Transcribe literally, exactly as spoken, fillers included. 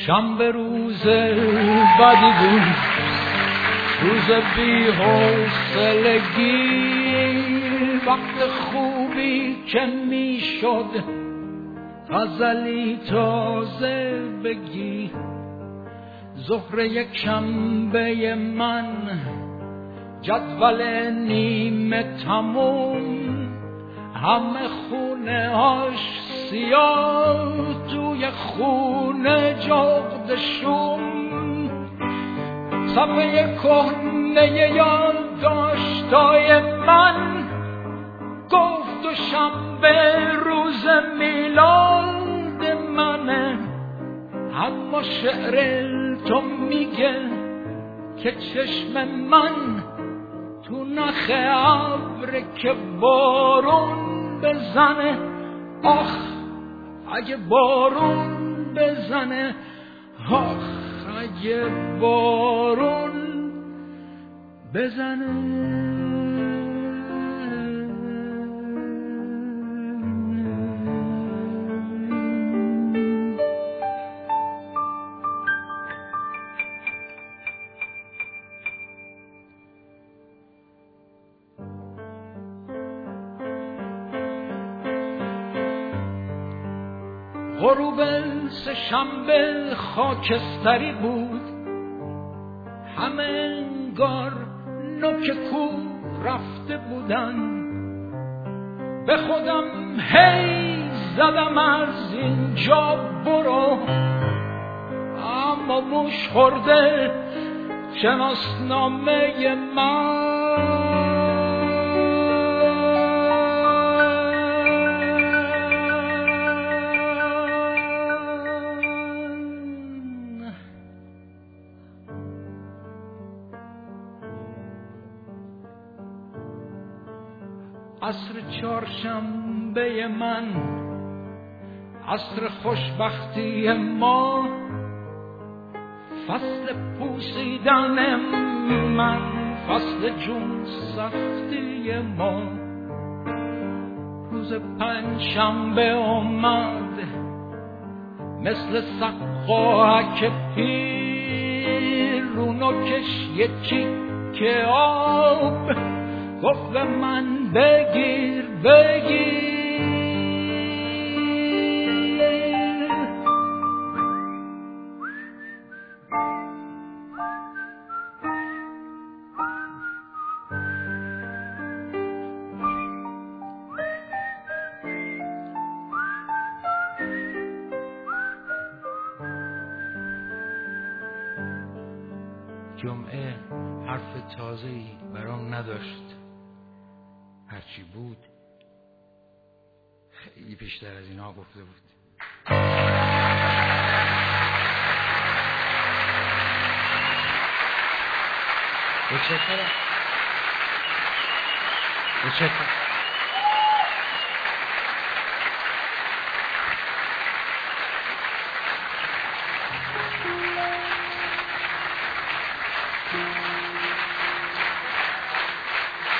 شنبه روز بدی بود، روز بی حوصلگی، وقت خوبی که می شد غزلی تازه بگی. ظهر یک شنبه من، جدول نیمه تموم، همه خونه هاش سیاه، توی خونه جغد شوم. صفحه کهنه یادداشتای من گفت و شنبه روز میلاد منه، اما شعر تو میگه که چشم من تو نخ ابر که بارون بزنه. آخ اگه بارون بزنه، آخ اگه بارون بزنه. غروب سه شنبه خاکستری بود، همه انگار نوک کو رفته بودن. به خودم هی زدم از اینجا برو، اما موش خورده شناسنامه من. عصر چهارشنبه من، عصر خوشبختی ما، فصل پوسیدن من، فصل جون سختی ما. روز پنجشنبه اومد مثل سقاک پیر، رو نوکش یه چیکه آب، گفت به من بگیر بگیر. جمعه حرف تازه‌ای برام نداشت، هرچی بود خیلی بیشتر از اینا گفته بود. متشکرم. متشکرم.